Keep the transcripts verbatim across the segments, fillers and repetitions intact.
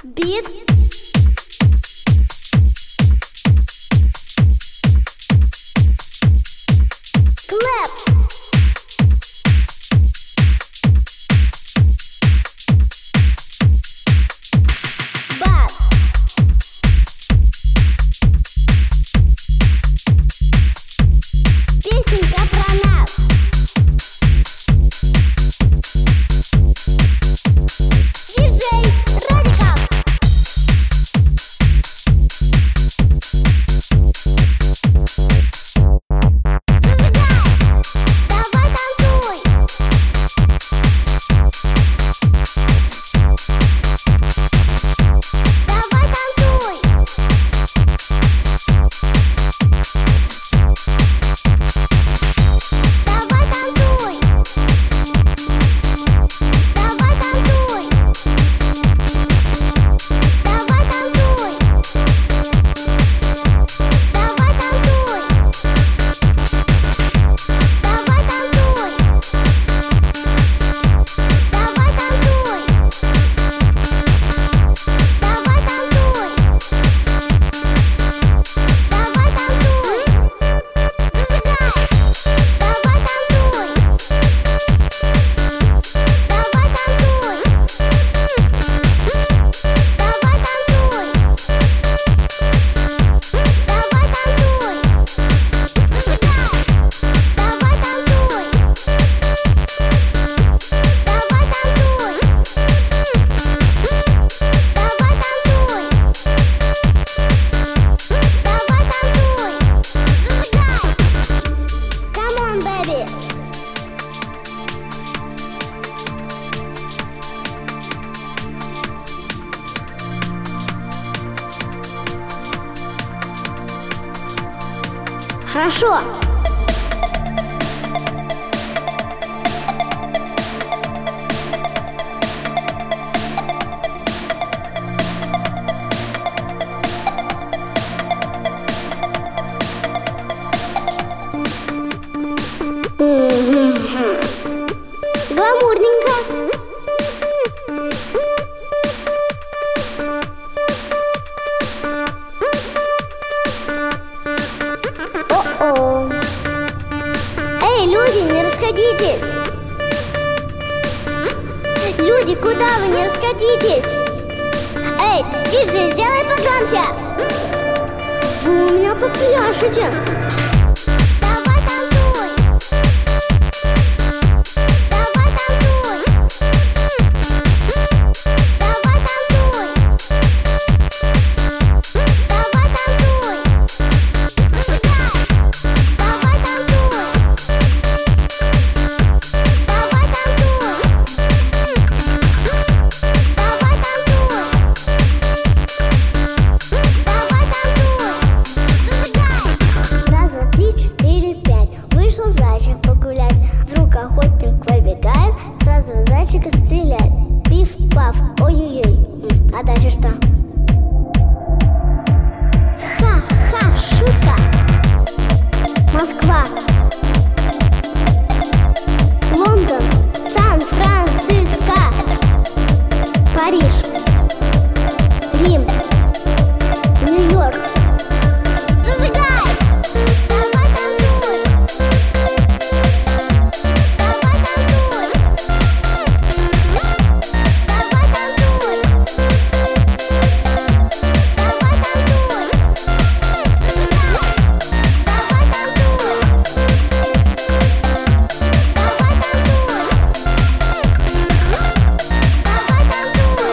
Beat. Clap. Bass. Песенка про нас. Диджей Радикал. Зажигай. Давай танцуй. Давай танцуй. Давай танцуй. Давай танцуй. Давай танцуй. Давай танцуй. Давай танцуй. Давай танцуй. Давай танцуй. Давай танцуй. Зажигай. Давай танцуй. Давай танцуй. Давай танцуй. Давай танцуй. Зажигай. Давай танцуй. Давай танцуй. Давай танцуй. Давай танцуй. Зажигай. Come on, baby. Хорошо. Гламурненько. О-о. Эй, люди, не расходитесь. Люди, куда вы, не расходитесь? Эй, диджей, сделай погромче. Вы у меня попляшете. Давай танцуй. Давай танцуй. Давай танцуй. Давай танцуй. Зажигай. Давай танцуй. Давай танцуй. Давай танцуй. Давай танцуй. Зажигай. Раз, два, три, четыре, пять. Вышел зайчик погулять. Вдруг охотник выбегает, сразу в зайчика стреляет. Пиф-паф, ой-ой-ой. М, А дальше что? Ха-ха, шутка. Москва, Лондон, Сан-Франциско, Париж, Рим, Нью-Йорк. Зажигай! Давай танцуй! Давай танцуй! Давай танцуй! Давай танцуй! Зажигай! Давай танцуй! Давай танцуй! Давай танцуй!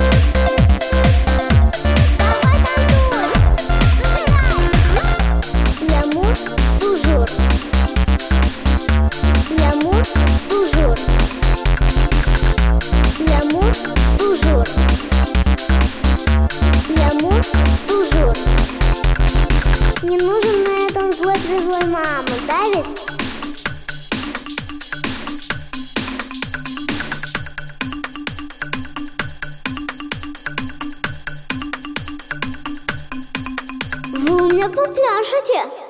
Давай танцуй! Зажигай! L'amour toujours. L'amour toujours. L'amour toujours. L'amour toujours. Не нужен на этом злой призлой мамы, да ведь? Вы у меня попляшете.